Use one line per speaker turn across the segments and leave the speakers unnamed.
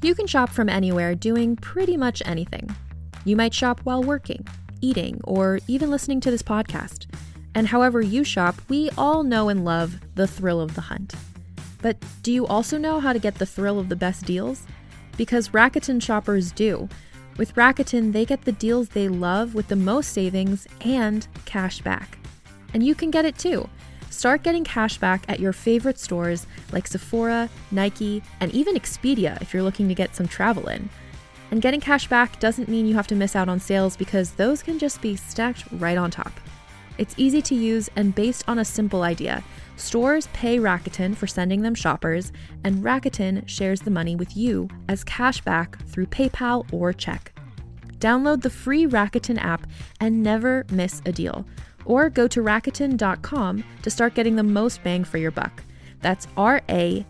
You can shop from anywhere doing pretty much anything. You might shop while working, eating, or even listening to this podcast. And however you shop, we all know and love the thrill of the hunt. But do you also know how to get the thrill of the best deals? Because Rakuten shoppers do. With Rakuten, they get the deals they love with the most savings and cash back. And you can get it too. Start getting cash back at your favorite stores like Sephora, Nike, and even Expedia if you're looking to get some travel in. And getting cash back doesn't mean you have to miss out on sales because those can just be stacked right on top. It's easy to use and based on a simple idea. Stores pay Rakuten for sending them shoppers, and Rakuten shares the money with you as cash back through PayPal or check. Download the free Rakuten app and never miss a deal. Or go to Rakuten.com to start getting the most bang for your buck. That's Rakuten.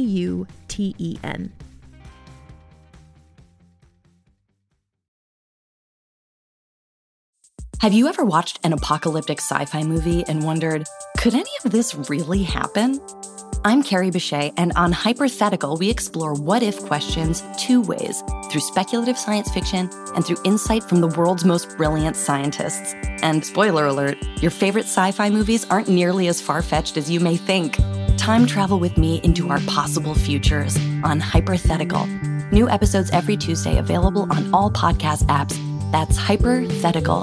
Have you ever watched an apocalyptic sci-fi movie and wondered, could any of this really happen? I'm Carrie Bechet, and on Hypothetical, we explore what-if questions two ways, through speculative science fiction and through insight from the world's most brilliant scientists. And spoiler alert, your favorite sci-fi movies aren't nearly as far-fetched as you may think. Time travel with me into our possible futures on Hypothetical. New episodes every Tuesday, available on all podcast apps. That's Hypothetical,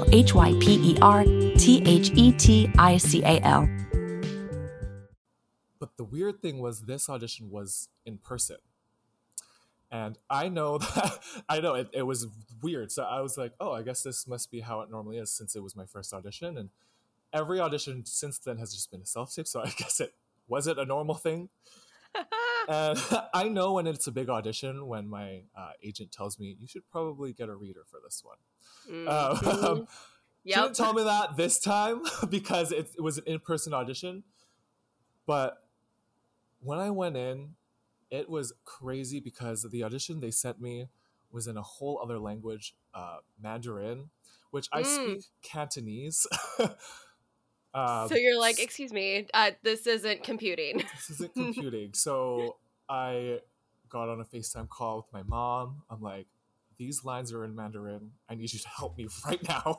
Hyperthetical.
But the weird thing was this audition was in person. And I know that, it was weird. So I was like, oh, I guess this must be how it normally is since it was my first audition. And every audition since then has just been a self-tape. So I guess it wasn't a normal thing. And I know when it's a big audition, when my agent tells me, you should probably get a reader for this one.
Mm-hmm.
She didn't tell me that this time because it was an in-person audition. But when I went in, it was crazy because the audition they sent me was in a whole other language, Mandarin, which I speak Cantonese.
So you're like, excuse me, this isn't computing.
This isn't computing. So I got on a FaceTime call with my mom. I'm like, these lines are in Mandarin. I need you to help me right now.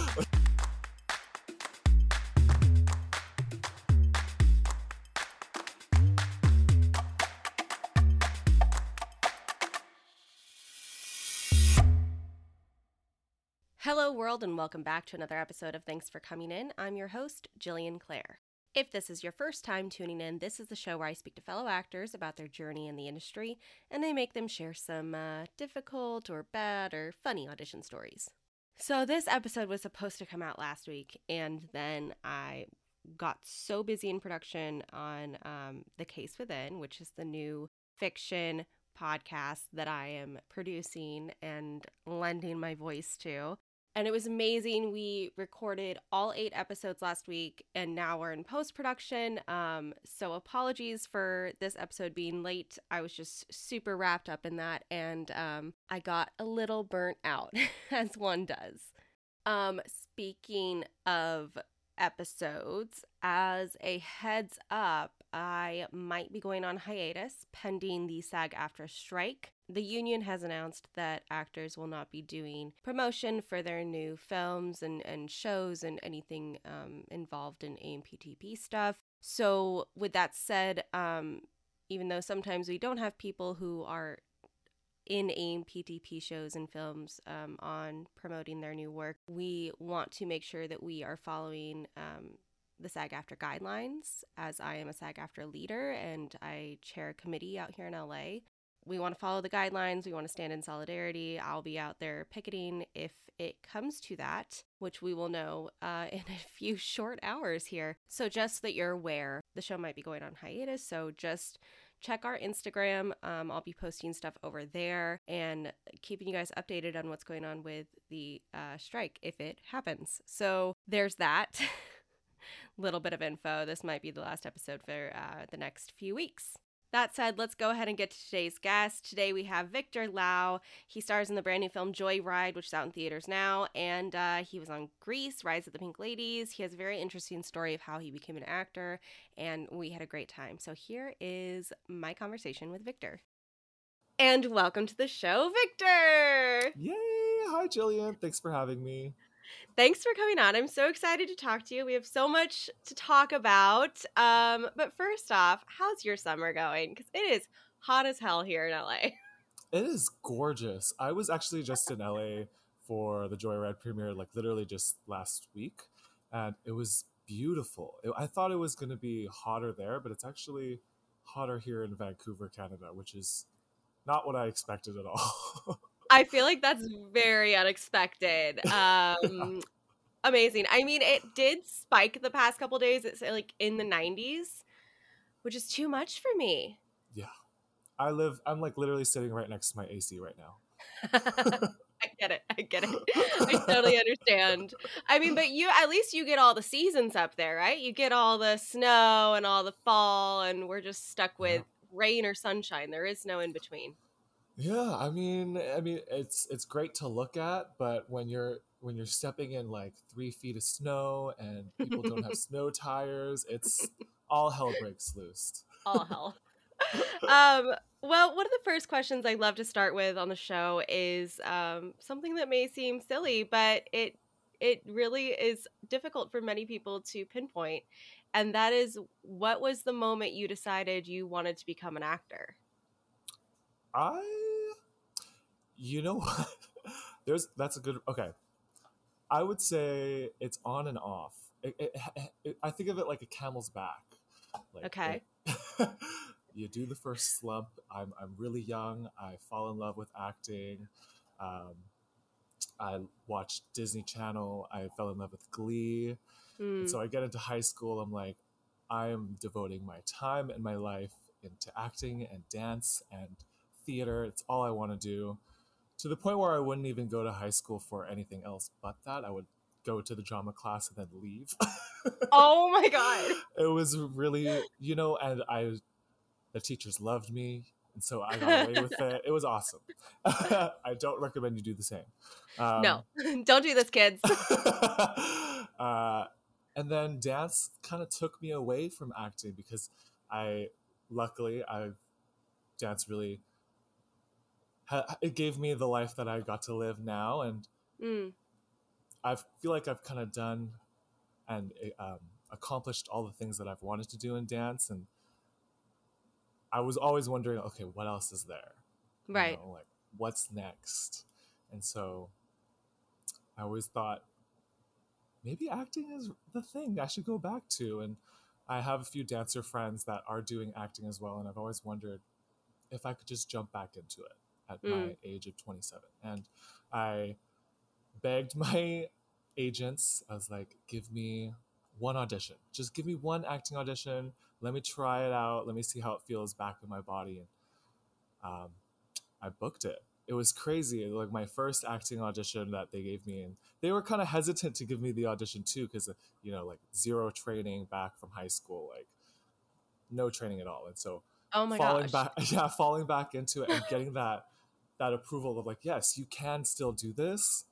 Hello, world, and welcome back to another episode of Thanks for Coming In. I'm your host, Jillian Clare. If this is your first time tuning in, this is the show where I speak to fellow actors about their journey in the industry, and I make them share some difficult or bad or funny audition stories. So this episode was supposed to come out last week, and then I got so busy in production on The Case Within, which is the new fiction podcast that I am producing and lending my voice to. And it was amazing. We recorded all 8 episodes last week, and now we're in post-production. So apologies for this episode being late. I was just super wrapped up in that, and I got a little burnt out, as one does. Speaking of episodes, as a heads up, I might be going on hiatus pending the SAG-AFTRA strike. The union has announced that actors will not be doing promotion for their new films and shows and anything involved in AMPTP stuff. So with that said, even though sometimes we don't have people who are in AMPTP shows and films on promoting their new work, we want to make sure that we are following the SAG-AFTRA guidelines, as I am a SAG-AFTRA leader and I chair a committee out here in LA. We want to follow the guidelines. We want to stand in solidarity. I'll be out there picketing if it comes to that, which we will know in a few short hours here. So just so that you're aware, the show might be going on hiatus. So just check our Instagram. I'll be posting stuff over there and keeping you guys updated on what's going on with the strike if it happens. So there's that. Little bit of info. This might be the last episode for the next few weeks. That said, let's go ahead and get to today's guest. Today we have Victor Lau. He stars in the brand new film Joyride, which is out in theaters now, and he was on Grease, Rise of the Pink Ladies. He has a very interesting story of how he became an actor, and we had a great time. So here is my conversation with Victor. And welcome to the show, Victor.
Yay! Hi, Jillian. Thanks for having me.
Thanks for coming on. I'm so excited to talk to you. We have so much to talk about. But first off, how's your summer going? Because it is hot as hell here in LA.
It is gorgeous. I was actually just in LA for the Joyride premiere, like literally just last week, and it was beautiful. I thought it was going to be hotter there, but it's actually hotter here in Vancouver, Canada, which is not what I expected at all.
I feel like that's very unexpected. Amazing. I mean, it did spike the past couple days. It's like in the 90s, which is too much for me.
Yeah. I'm like literally sitting right next to my AC right now.
I get it. I totally understand. I mean, but at least you get all the seasons up there, right? You get all the snow and all the fall, and we're just stuck with rain or sunshine. There is no in between.
Yeah, I mean, it's great to look at, but when you're stepping in like 3 feet of snow and people don't have snow tires, it's all hell breaks loose.
All hell. Well, one of the first questions I love to start with on the show is something that may seem silly, but it really is difficult for many people to pinpoint, and that is, what was the moment you decided you wanted to become an actor?
I, you know what? That's a good. Okay, I would say it's on and off. I think of it like a camel's back. Like
Okay.
you do the first slump. I'm really young. I fall in love with acting. Um, I watched Disney Channel. I fell in love with Glee. And so I get into high school. I'm like, I am devoting my time and my life into acting and dance and theater. It's all I want to do. To the point where I wouldn't even go to high school for anything else but that. I would go to the drama class and then leave.
Oh my God.
It was really, and the teachers loved me. And so I got away with it. It was awesome. I don't recommend you do the same.
No, don't do this, kids.
And then dance kind of took me away from acting because luckily, dance really, it gave me the life that I got to live now. And I feel like I've kind of done and accomplished all the things that I've wanted to do in dance. And I was always wondering, okay, what else is there?
Right.
Like, what's next? And so I always thought, maybe acting is the thing I should go back to. And I have a few dancer friends that are doing acting as well. And I've always wondered if I could just jump back into it at my age of 27. And I begged my agents. I was like, give me one audition. Just give me one acting audition. Let me try it out. Let me see how it feels back in my body. And I booked it. It was crazy. Like my first acting audition that they gave me, and they were kind of hesitant to give me the audition too, because like zero training back from high school, like no training at all. And so
Oh my gosh.
falling back into it and getting that approval of like, yes, you can still do this,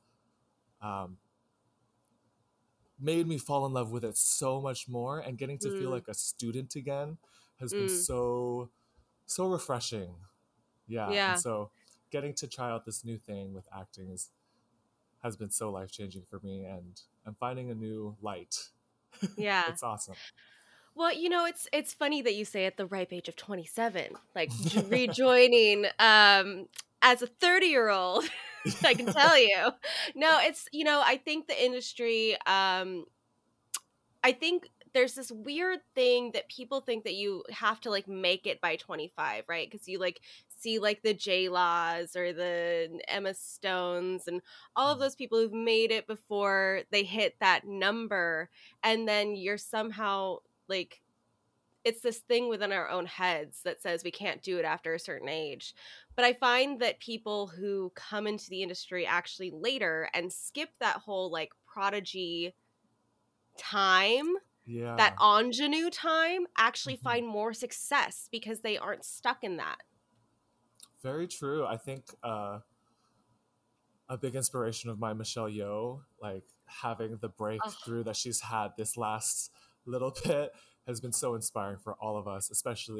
made me fall in love with it so much more. And getting to feel like a student again has been so refreshing. Yeah. And so getting to try out this new thing with acting has been so life-changing for me, and I'm finding a new light.
Yeah.
It's awesome.
Well, it's funny that you say at the ripe age of 27, like rejoining as a 30-year-old, I can tell you. No, it's, I think the industry, I think there's this weird thing that people think that you have to like make it by 25, right? Because you like see like the J-Laws or the Emma Stones and all of those people who've made it before they hit that number, and then you're somehow like, it's this thing within our own heads that says we can't do it after a certain age. But I find that people who come into the industry actually later and skip that whole like prodigy time, that ingenue time, actually find more success because they aren't stuck in that.
Very true. I think a big inspiration of mine, Michelle Yeoh, like having the breakthrough that she's had this last little bit has been so inspiring for all of us, especially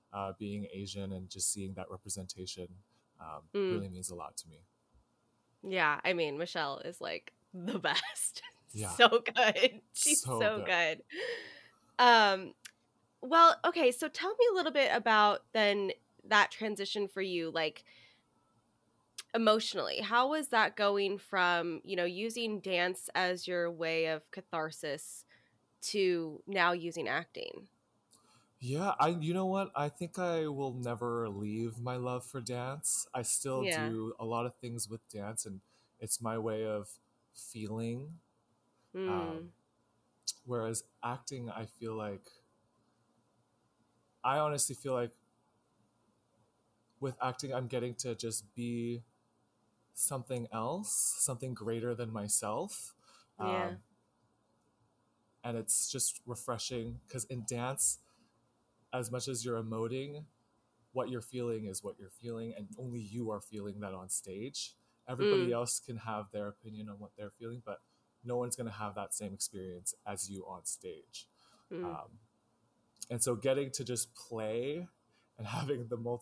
being Asian and just seeing that representation
Mm.
really means a lot to me.
Yeah, I mean, Michelle is like the best.
Yeah,
So good. She's
so
so
good.
good. Um, well, okay, so tell me a little bit about then that transition for you, like emotionally. How was that going from, using dance as your way of catharsis to now using acting?
Yeah, you know what? I think I will never leave my love for dance. I still
Yeah.
do a lot of things with dance, and it's my way of feeling. Um,
Mm.
whereas acting, I honestly feel like with acting, I'm getting to just be something else, something greater than myself.
Yeah.
Um, and it's just refreshing because in dance, as much as you're emoting, what you're feeling is what you're feeling, and only you are feeling that on stage. Everybody
Mm.
else can have their opinion on what they're feeling, but no one's going to have that same experience as you on stage.
Mm.
Um, and so getting to just play and having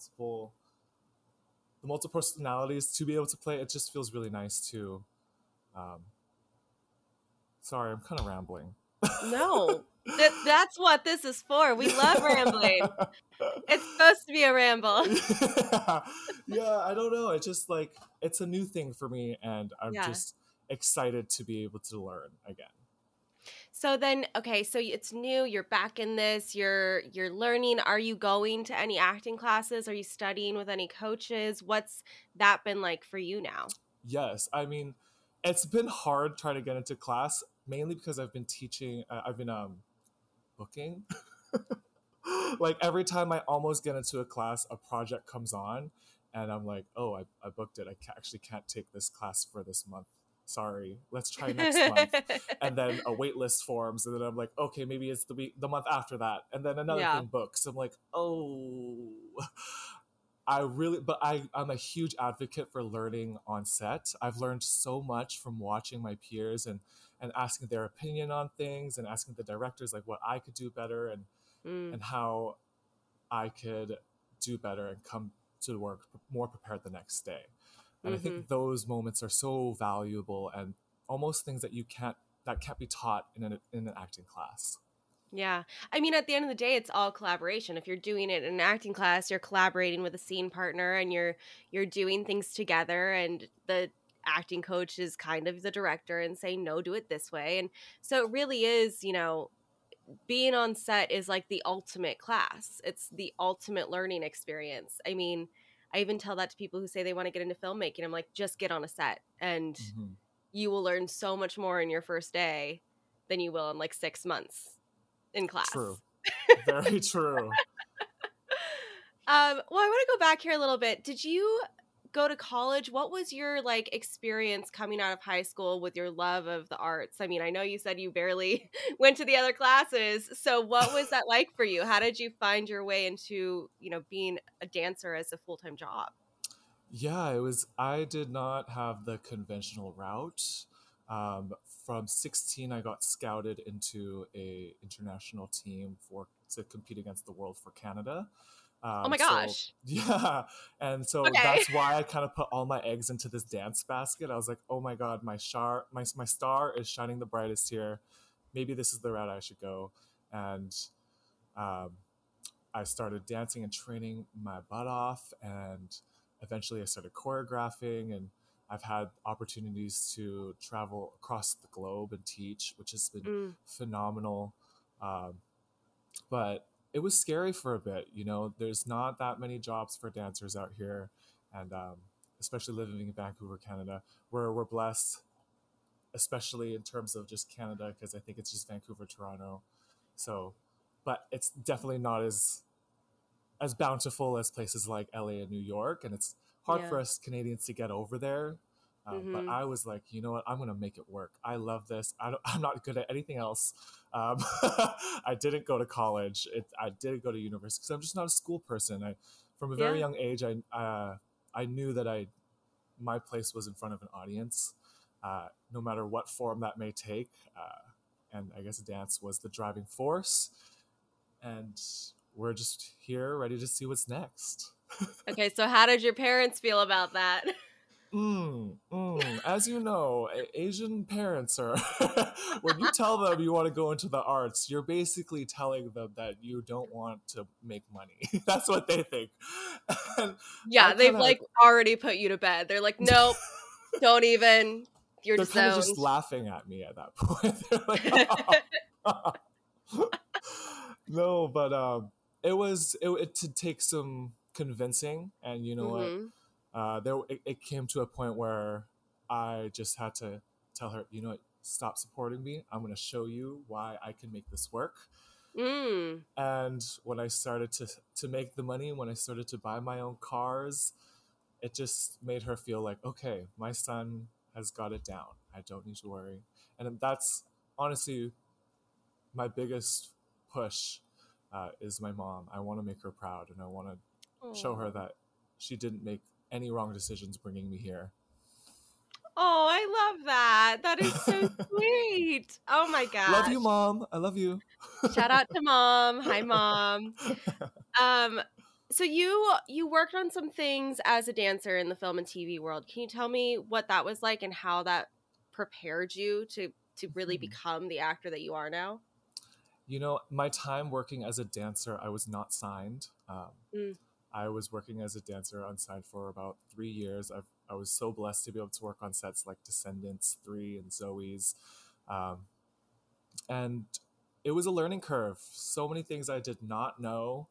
the multiple personalities to be able to play, it just feels really nice too. Um, sorry, I'm kind of rambling.
No. That's what this is for. We love rambling. It's supposed to be a ramble.
yeah. Yeah, I don't know. It's just like it's a new thing for me, and I'm
Yeah.
just excited to be able to learn again.
So then, okay, so it's new, you're back in this, you're learning. Are you going to any acting classes? Are you studying with any coaches? What's that been like for you now?
Yes, I mean, it's been hard trying to get into class, mainly because I've been teaching. I've been booking. Like every time I almost get into a class, a project comes on, and I'm like, oh, I booked it. Actually can't take this class for this month. Sorry, let's try next month. And then a wait list forms, and then I'm like, okay, maybe it's the month after that, and then another
Yeah.
thing books. I'm like, oh, I'm a huge advocate for learning on set. I've learned so much from watching my peers and asking their opinion on things and asking the directors like what I could do better
Mm.
and how I could do better and come to work more prepared the next day. And I
Mm-hmm.
think those moments are so valuable and almost things that can't be taught in an acting class.
Yeah. I mean, at the end of the day, it's all collaboration. If you're doing it in an acting class, you're collaborating with a scene partner and you're doing things together, and the acting coach is kind of the director and saying, no, do it this way. And so it really is, being on set is like the ultimate class. It's the ultimate learning experience. I mean, I even tell that to people who say they want to get into filmmaking. I'm like, just get on a set and
Mm-hmm.
you will learn so much more in your first day than you will in like 6 months in
True.
class.
Very true.
Well, I want to go back here a little bit. Did you go to college? What was your like experience coming out of high school with your love of the arts? I mean, I know you said you barely went to the other classes. So what was that like for you? How did you find your way into, being a dancer as a full-time job?
Yeah, it was. I did not have the conventional route. Um, from 16, I got scouted into a international team to compete against the world for Canada.
Oh my
So
gosh.
yeah, and so
Okay.
that's why I kind of put all my eggs into this dance basket. I was like, oh my god, my star is shining the brightest here. Maybe this is the route I should go. And um, I started dancing and training my butt off, and eventually I started choreographing. And I've had opportunities to travel across the globe and teach, which has been
Mm,
phenomenal. Um, but it was scary for a bit. There's not that many jobs for dancers out here, and especially living in Vancouver, Canada, where we're blessed, especially in terms of just Canada, because I think it's just Vancouver, Toronto. So, but it's definitely not as bountiful as places like LA and New York, and it's hard
yeah.
for us Canadians to get over there. But
Mm-hmm.
I was like, you know what? I'm gonna make it work. I love this. I'm not good at anything else. I didn't go to college. I didn't go to university because I'm just not a school person. From a very
Yeah.
young age, I knew that my place was in front of an audience, no matter what form that may take. And I guess dance was the driving force. And we're just here ready to see what's next.
Okay, so how did your parents feel about that?
As you know, Asian parents are, when you tell them you want to go into the arts, you're basically telling them that you don't want to make money. That's what they think.
Yeah, they've like already put you to bed. They're like, nope, don't even. You're
They're kind of just
disowned.
laughing at me at that point. They're like, no, but it to take some convincing, and you know what? It came to a point where I just had to tell her, you know what, stop supporting me. I'm going to show you why I can make this work. And when I started to make the money, when I started to buy my own cars, it just made her feel like, okay, my son has got it down. I don't need to worry. And that's honestly my biggest push is my mom. I want to make her proud, and I want to show her that she didn't make any wrong decisions bringing me here.
Oh, I love that. That is so sweet. Oh my gosh.
Love you, Mom. I love you.
Shout out to Mom. Hi, Mom. So you worked on some things as a dancer in the film and TV world. Can you tell me what that was like and how that prepared you to really become the actor that you are now?
You know, my time working as a dancer, I was not signed. I was working as a dancer unsigned for about 3 years. I was so blessed to be able to work on sets like Descendants 3 and Zoe's. And it was a learning curve. So many things I did not know,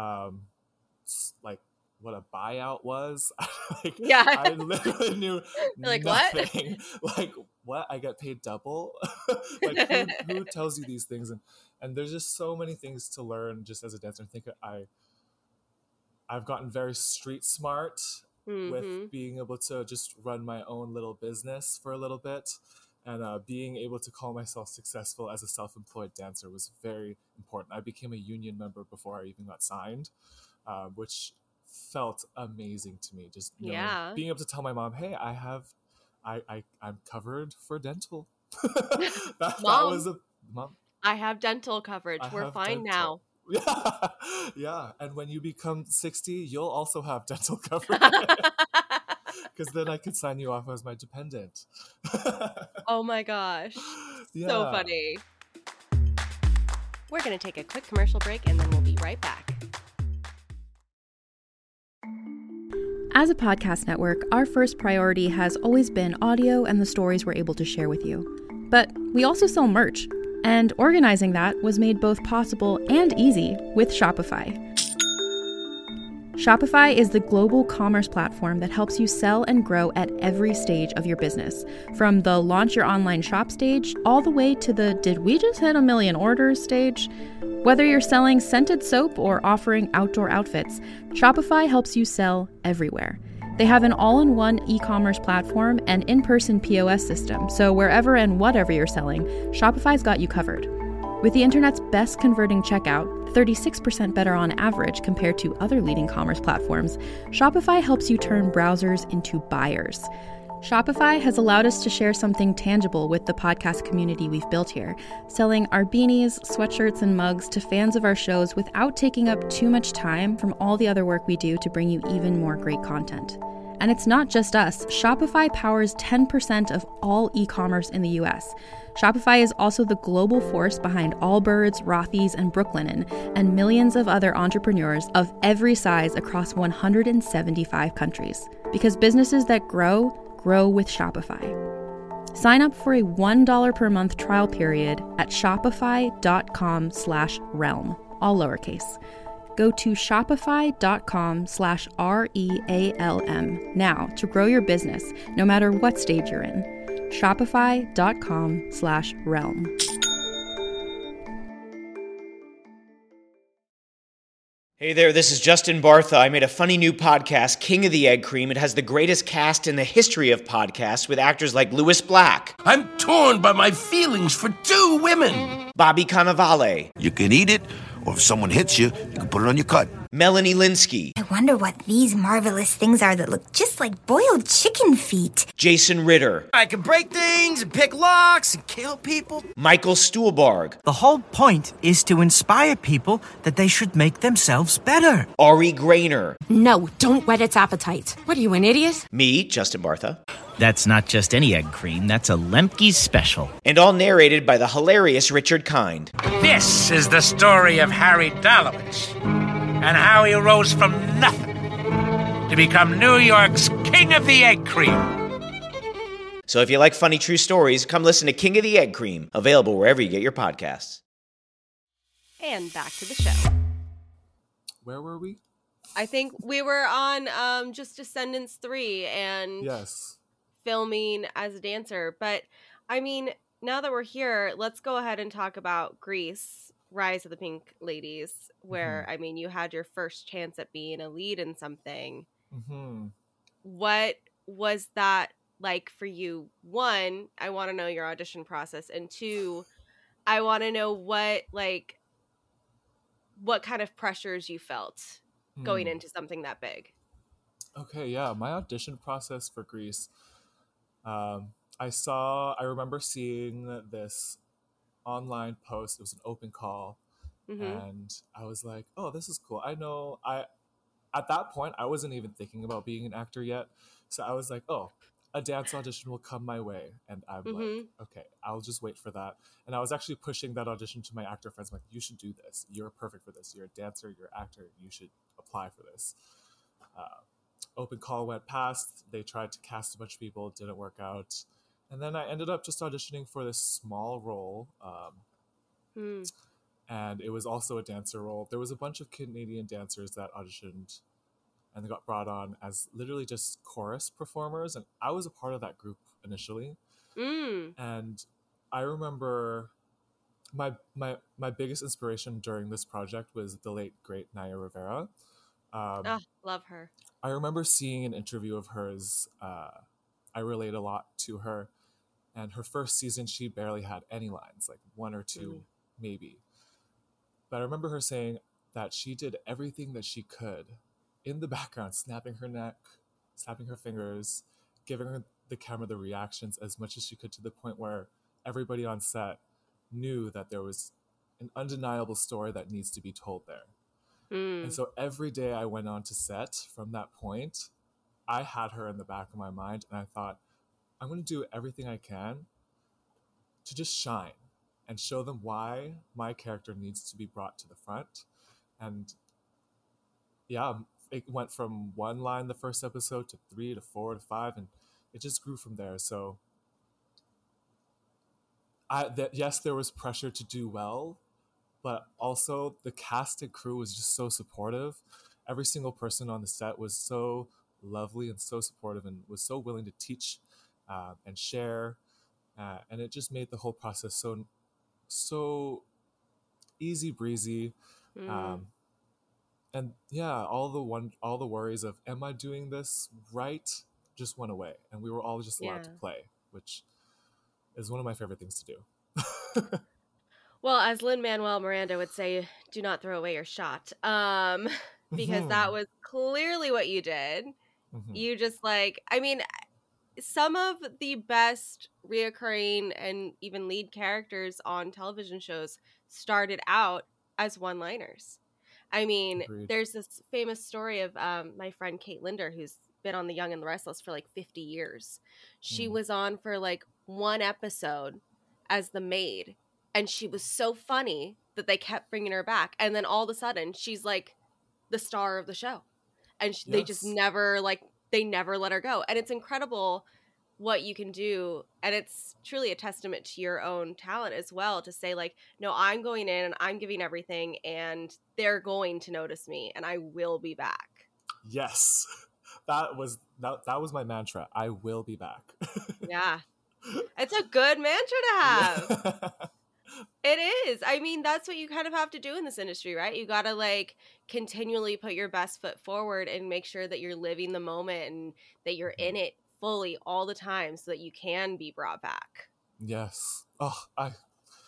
like what a buyout was. I literally knew
like,
nothing. Like, what? I get paid double? Like, who tells you these things? And there's just so many things to learn just as a dancer. I think I've gotten very street smart with being able to just run my own little business for a little bit. And being able to call myself successful as a self-employed dancer was very important. I became a union member before I even got signed, which felt amazing to me. Just being able to tell my mom, hey, I'm covered for dental. that was a mom.
I have dental coverage. We're fine now.
Yeah. And when you become 60, you'll also have dental coverage. Because then I could sign you off as my dependent.
Oh my gosh. So funny. We're going to take a quick commercial break and then we'll be right back.
As a podcast network, our first priority has always been audio and the stories we're able to share with you. But we also sell merch, and organizing that was made both possible and easy with Shopify. Shopify is the global commerce platform that helps you sell and grow at every stage of your business, from the launch your online shop stage all the way to the did we just hit 1 million orders stage. Whether you're selling scented soap or offering outdoor outfits, Shopify helps you sell everywhere. They have an all-in-one e-commerce platform and in-person POS system, so wherever and whatever you're selling, Shopify's got you covered. With the internet's best converting checkout, 36% better on average compared to other leading commerce platforms, Shopify helps you turn browsers into buyers. Shopify has allowed us to share something tangible with the podcast community we've built here, selling our beanies, sweatshirts, and mugs to fans of our shows without taking up too much time from all the other work we do to bring you even more great content. And it's not just us. Shopify powers 10% of all e-commerce in the US. Shopify is also the global force behind Allbirds, Rothy's, and Brooklinen, and millions of other entrepreneurs of every size across 175 countries. Because businesses that grow with Shopify. Sign up for a $1 per month trial period at shopify.com/realm, all lowercase. Go to shopify.com/REALM now to grow your business, no matter what stage you're in. Shopify.com/realm.
Hey there, this is Justin Bartha. I made a funny new podcast, King of the Egg Cream. It has the greatest cast in the history of podcasts with actors like Louis Black.
I'm torn by my feelings for two women.
Bobby Cannavale.
You can eat it Or if someone hits you, you can put it on your cut.
Melanie Linsky.
I wonder what these marvelous things are that look just like boiled chicken feet.
Jason Ritter.
I can break things and pick locks and kill people.
Michael Stuhlbarg.
The whole point is to inspire people that they should make themselves better.
Ari Grainer.
No, don't whet its appetite. What are you, an idiot?
Me, Justin Bartha.
That's not just any egg cream, that's a Lemke's special.
And all narrated by the hilarious Richard Kind.
This is the story of Harry Dalowitz and how he rose from nothing to become New York's King of the Egg Cream.
So if you like funny true stories, come listen to King of the Egg Cream, available wherever you get your podcasts.
And back to the show.
Where were we?
I think we were on just Descendants 3 and
Yes.
filming as a dancer. But I mean, now that we're here, let's go ahead and talk about Grease, Rise of the Pink Ladies, where I mean, you had your first chance at being a lead in something. What was that like for you? One, I want to know your audition process, and two, I want to know what kind of pressures you felt going into something that big.
Okay, yeah, my audition process for Grease. I remember seeing this online post. It was an open call, and I was like, "Oh, this is cool." At that point, I wasn't even thinking about being an actor yet, so I was like, "Oh, a dance audition will come my way," and I'm like, "Okay, I'll just wait for that." And I was actually pushing that audition to my actor friends. I'm like, "You should do this. You're perfect for this. You're a dancer. You're an actor. You should apply for this." Open call went past. They tried to cast a bunch of people. It didn't work out. And then I ended up just auditioning for this small role. And it was also a dancer role. There was a bunch of Canadian dancers that auditioned and they got brought on as literally just chorus performers. And I was a part of that group initially. And I remember my biggest inspiration during this project was the late, great Naya Rivera.
Love her.
I remember seeing an interview of hers. I relate a lot to her. And her first season, she barely had any lines, like one or two, maybe. But I remember her saying that she did everything that she could in the background, snapping her neck, snapping her fingers, giving her the camera the reactions as much as she could, to the point where everybody on set knew that there was an undeniable story that needs to be told there. And so every day I went on to set from that point, I had her in the back of my mind, and I thought, I'm going to do everything I can to just shine and show them why my character needs to be brought to the front. And yeah, it went from one line the first episode to 3 to 4 to 5, and it just grew from there. So yes, there was pressure to do well, but also the cast and crew was just so supportive. Every single person on the set was so lovely and so supportive and was so willing to teach and share. And it just made the whole process so easy breezy. And yeah, all the worries of, am I doing this right, just went away. And we were all just allowed to play, which is one of my favorite things to do.
Well, as Lin-Manuel Miranda would say, do not throw away your shot. Because that was clearly what you did. You just some of the best reoccurring and even lead characters on television shows started out as one-liners. I mean, there's this famous story of my friend Kate Linder, who's been on The Young and the Restless for 50 years. She was on for one episode as the maid. And she was so funny that they kept bringing her back. And then all of a sudden, she's the star of the show. And they just never, they never let her go. And it's incredible what you can do. And it's truly a testament to your own talent as well, to say, no, I'm going in and I'm giving everything. And they're going to notice me. And I will be back.
Yes. That was my mantra. I will be back.
Yeah. It's a good mantra to have. It is. I mean, that's what you kind of have to do in this industry, right? You got to continually put your best foot forward and make sure that you're living the moment and that you're in it fully all the time so that you can be brought back.
Yes. Oh,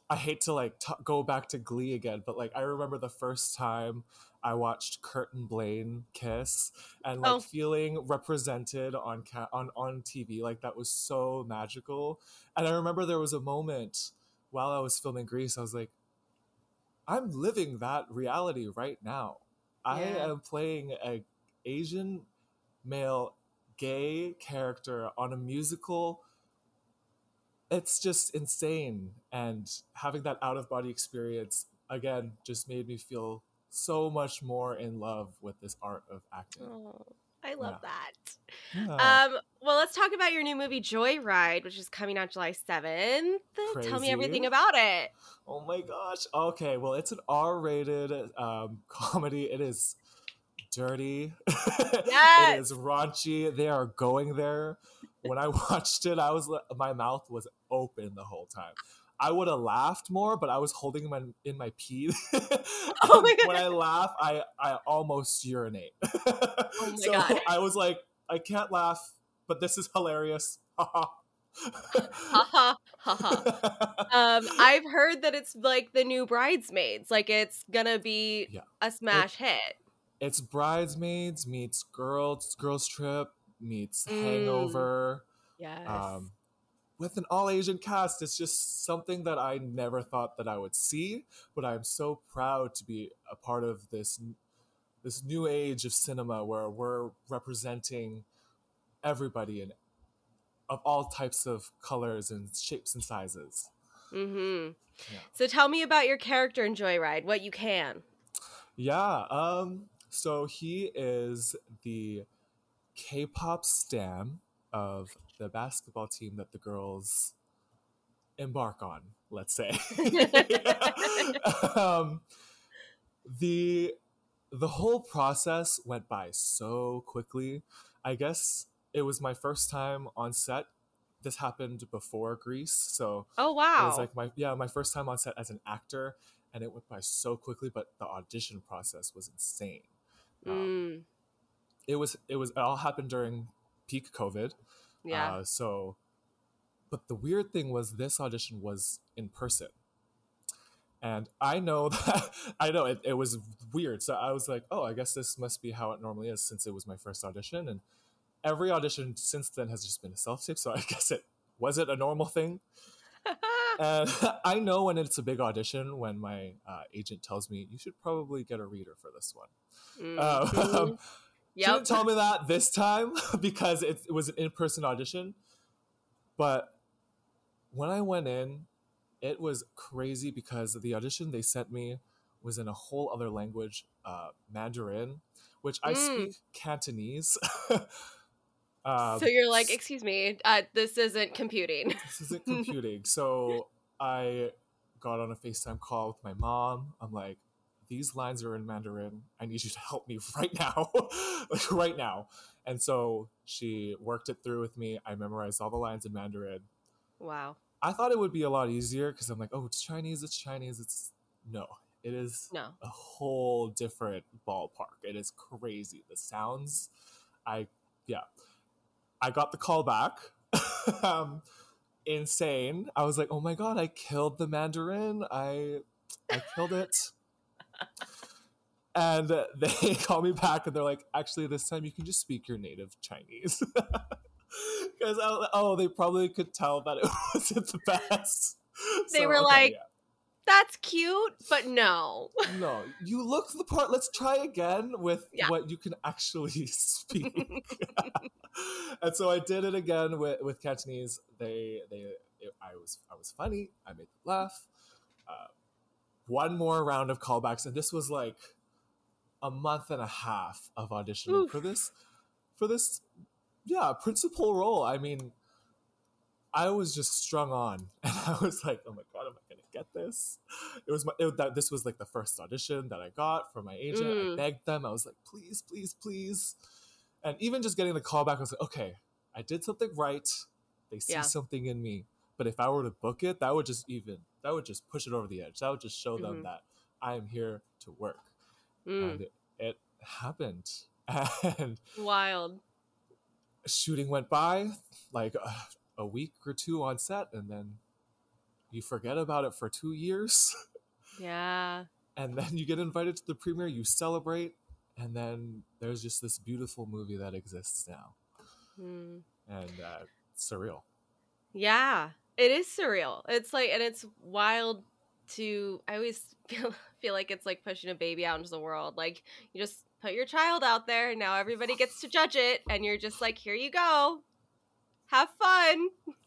I hate to like go back to Glee again, but like I remember the first time I watched Kurt and Blaine kiss and like feeling represented on on TV. Like that was so magical. And I remember there was a moment while I was filming Grease, I was like, I'm living that reality right now. I am playing a Asian male gay character on a musical. It's just insane. And having that out of body experience again just made me feel so much more in love with this art of acting.
Oh, I love that.
Yeah.
Well, let's talk about your new movie Joyride, which is coming out July 7th. Tell me everything
Crazy.
about it.
Oh my gosh. Okay, well, it's an R-rated comedy. It is dirty.
Yes.
It is raunchy. They are going there. When I watched it, my mouth was open the whole time. I would have laughed more, but I was holding in my pee.
Oh my God.
When I laugh, I almost urinate.
Oh my
so
God.
I was like, I can't laugh, but this is hilarious.
Ha ha ha. I've heard that it's like the new Bridesmaids. Like it's gonna be a smash hit.
It's Bridesmaids meets Girls Trip meets Hangover.
Yes.
With an all-Asian cast. It's just something that I never thought that I would see, but I'm so proud to be a part of this new age of cinema where we're representing everybody of all types of colors and shapes and sizes.
Mm-hmm. Yeah. So tell me about your character in Joyride, what you can.
Yeah, so he is the K-pop stan of the basketball team that the girls embark on, let's say. The whole process went by so quickly. I guess it was my first time on set. This happened before Grease, so
oh wow,
it was like my first time on set as an actor, and it went by so quickly. But the audition process was insane. It all happened during peak COVID.
Yeah.
But the weird thing was this audition was in person. And I know it was weird. So I was like, oh, I guess this must be how it normally is since it was my first audition. And every audition since then has just been a self-tape. So I guess it wasn't a normal thing. And I know when it's a big audition, when my agent tells me, you should probably get a reader for this one. She didn't tell me that this time because it was an in-person audition. But when I went in, it was crazy because the audition they sent me was in a whole other language, Mandarin, which I speak Cantonese.
So you're like, excuse me, this isn't computing.
This isn't computing. So I got on a FaceTime call with my mom. I'm like, these lines are in Mandarin. I need you to help me right now. Like right now. And so she worked it through with me. I memorized all the lines in Mandarin.
Wow.
I thought it would be a lot easier because I'm like, oh, it's Chinese. It is a whole different ballpark. It is crazy. The sounds, I got the call back. Insane. I was like, oh my God, I killed the Mandarin. I killed it. And they call me back and they're like, actually, this time you can just speak your native Chinese. Because they probably could tell that it wasn't the best.
They were like, that's cute, but no.
No, you look the part. Let's try again with what you can actually speak. And so I did it again with Cantonese. I was funny. I made them laugh. One more round of callbacks, and this was like a month and a half of auditioning for this principal role. I mean, I was just strung on, and I was like, oh my God, am I gonna get this? This was like the first audition that I got from my agent. I begged them. I was like, please, please, please. And even just getting the callback, I was like, okay, I did something right. They see something in me. But if I were to book it, that would just push it over the edge. That would just show them that I am here to work. And it happened. And
wild.
Shooting went by like a week or two on set, and then you forget about it for 2 years.
Yeah.
And then you get invited to the premiere, you celebrate, and then there's just this beautiful movie that exists now. And it's surreal.
Yeah, it is surreal. It's like, and it's wild to, I always feel like it's like pushing a baby out into the world. Like, you just put your child out there, and now everybody gets to judge it, and you're just like, here you go. Have fun.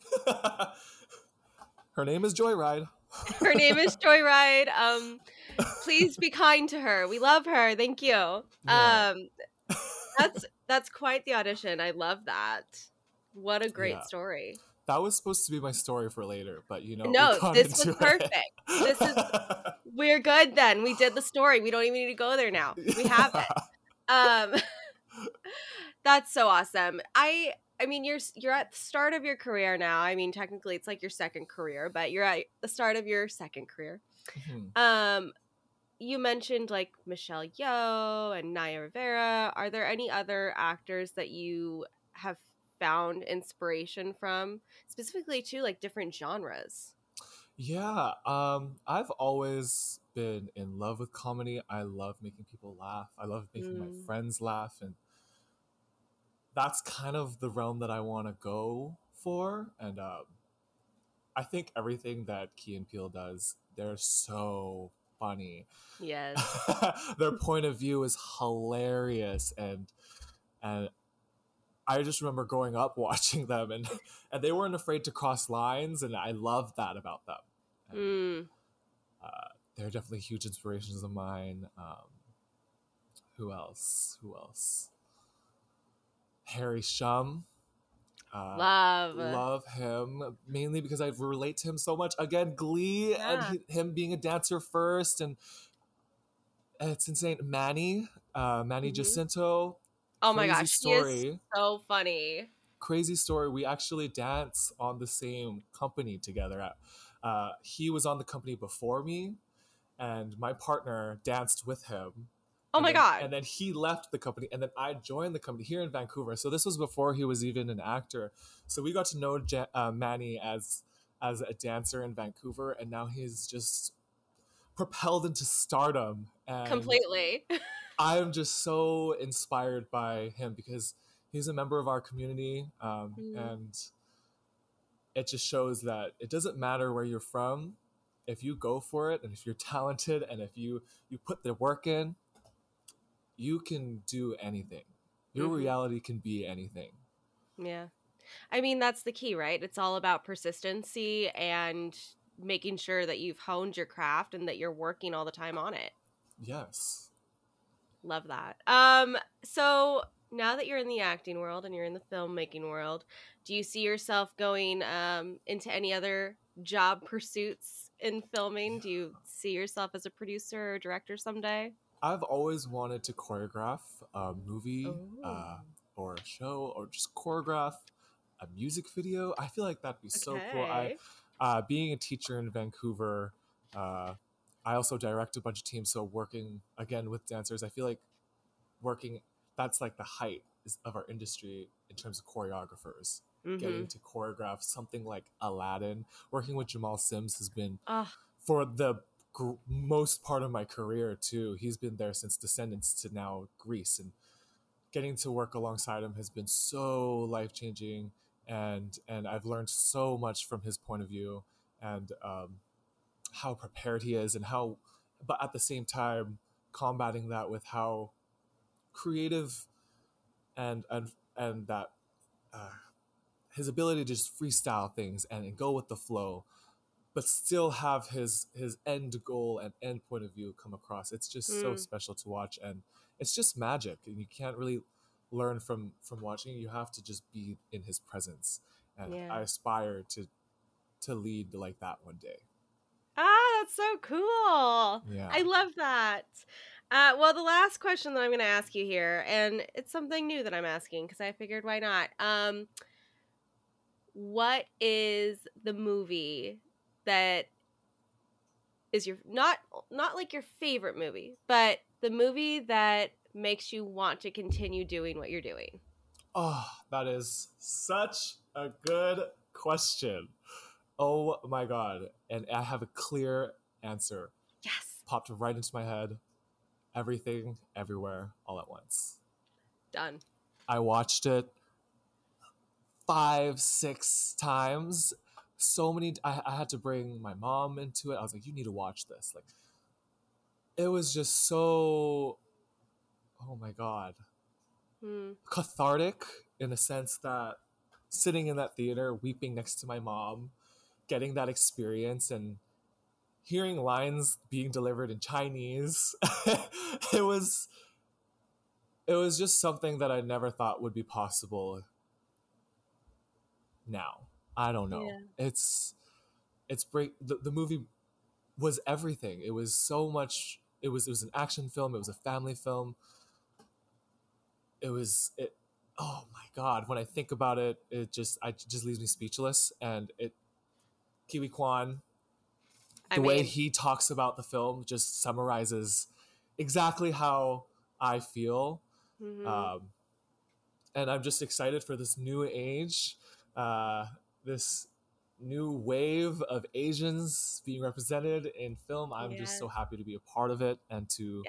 Her name is Joyride.
Her name is Joyride. Please be kind to her. We love her. Thank you.
Yeah.
That's quite the audition. I love that. What a great story.
That was supposed to be my story for later, but
no, this was perfect. We're good then. We did the story. We don't even need to go there now. We have it. That's so awesome. I mean, you're at the start of your career now. I mean, technically it's like your second career, but you're at the start of your second career. You mentioned like Michelle Yeoh and Naya Rivera. Are there any other actors that you have found inspiration from, specifically to like different genres?
Yeah, I've always been in love with comedy. I love making people laugh. I love making my friends laugh, and that's kind of the realm that I want to go for. And I think everything that Key and Peele does, they're so funny.
Yes.
Their point of view is hilarious, and I just remember growing up watching them, and they weren't afraid to cross lines, and I love that about them. And, they're definitely huge inspirations of mine. Who else? Harry Shum. Love him, mainly because I relate to him so much. Again, Glee, and him being a dancer first, and it's insane. Manny Jacinto.
Oh my gosh, story. He is so funny.
Crazy story. We actually dance on the same company together. He was on the company before me, and my partner danced with him.
Oh my God.
And then he left the company, and then I joined the company here in Vancouver. So this was before he was even an actor. So we got to know Manny as a dancer in Vancouver, and now he's just propelled into stardom. And
completely.
I'm just so inspired by him because he's a member of our community, and it just shows that it doesn't matter where you're from. If you go for it, and if you're talented, and if you put the work in, you can do anything. Your reality can be anything.
Yeah. I mean, that's the key, right? It's all about persistency and making sure that you've honed your craft and that you're working all the time on it.
Yes.
Love that. So now that you're in the acting world and you're in the filmmaking world, do you see yourself going into any other job pursuits in filming? Do you see yourself as a producer or director someday?
I've always wanted to choreograph a movie or a show, or just choreograph a music video. I feel like that'd be so cool. Being a teacher in Vancouver, I also direct a bunch of teams. So working again with dancers, I feel like that's like the height of our industry in terms of choreographers. Getting to choreograph something like Aladdin. Working with Jamal Sims has been for the most part of my career too. He's been there since Descendants to now Grease, and getting to work alongside him has been so life-changing, and I've learned so much from his point of view, and how prepared he is, and but at the same time combating that with how creative and that his ability to just freestyle things and go with the flow, but still have his end goal and end point of view come across. It's just so special to watch, and it's just magic, and you can't really learn from watching. You have to just be in his presence, and I aspire to lead like that one day.
That's so cool.
Yeah,
I love that. Well, the last question that I'm going to ask you here, and it's something new that I'm asking because I figured why not. What is the movie that is your not like your favorite movie, but the movie that makes you want to continue doing what you're doing?
Oh, that is such a good question. Oh my God. And I have a clear answer.
Yes.
Popped right into my head. Everything, Everywhere, All at Once.
Done.
I watched it 5-6 times. So many. I had to bring my mom into it. I was like, you need to watch this. Like, it was just so, oh my God, cathartic in a sense that sitting in that theater, weeping next to my mom, getting that experience and hearing lines being delivered in Chinese, it was just something that I never thought would be possible now. I don't know. Yeah. It's break. The movie was everything. It was so much. It was an action film. It was a family film. It. Oh my God! When I think about it, it just leaves me speechless. And Kiwi Kwan, way he talks about the film just summarizes exactly how I feel. Mm-hmm. And I'm just excited for this new age, this new wave of Asians being represented in film. I'm just so happy to be a part of it and to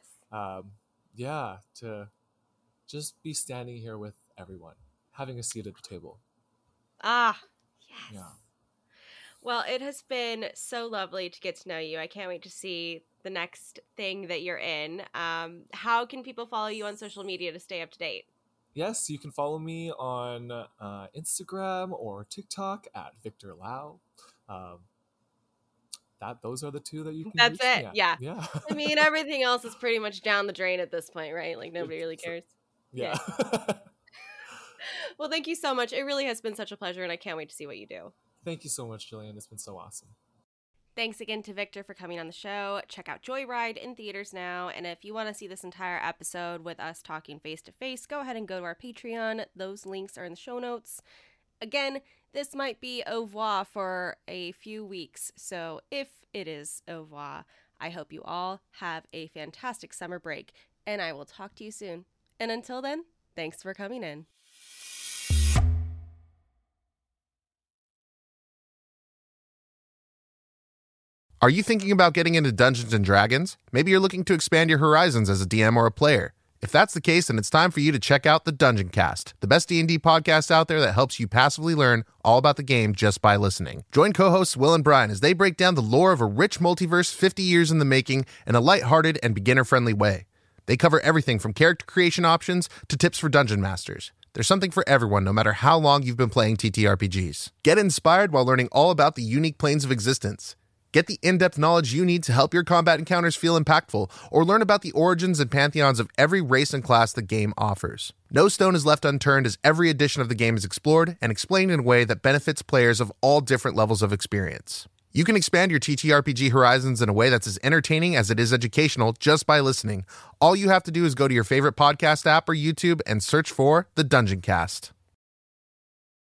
to just be standing here with everyone, having a seat at the table.
Ah, yes. Yeah. Well, it has been so lovely to get to know you. I can't wait to see the next thing that you're in. How can people follow you on social media to stay up to date?
Yes, you can follow me on Instagram or TikTok at Victor Lau. Those are the two that you can.
That's it. Yeah. I mean, everything else is pretty much down the drain at this point, right? Like nobody really cares.
Yeah.
Well, thank you so much. It really has been such a pleasure, and I can't wait to see what you do.
Thank you so much, Jillian. It's been so awesome.
Thanks again to Victor for coming on the show. Check out Joyride in theaters now. And if you want to see this entire episode with us talking face to face, go ahead and go to our Patreon. Those links are in the show notes. Again, this might be au revoir for a few weeks. So if it is au revoir, I hope you all have a fantastic summer break. And I will talk to you soon. And until then, thanks for coming in.
Are you thinking about getting into Dungeons & Dragons? Maybe you're looking to expand your horizons as a DM or a player. If that's the case, then it's time for you to check out the Dungeon Cast, the best D&D podcast out there that helps you passively learn all about the game just by listening. Join co-hosts Will and Brian as they break down the lore of a rich multiverse 50 years in the making in a lighthearted and beginner-friendly way. They cover everything from character creation options to tips for dungeon masters. There's something for everyone, no matter how long you've been playing TTRPGs. Get inspired while learning all about the unique planes of existence. Get the in-depth knowledge you need to help your combat encounters feel impactful, or learn about the origins and pantheons of every race and class the game offers. No stone is left unturned as every edition of the game is explored and explained in a way that benefits players of all different levels of experience. You can expand your TTRPG horizons in a way that's as entertaining as it is educational just by listening. All you have to do is go to your favorite podcast app or YouTube and search for The Dungeon Cast.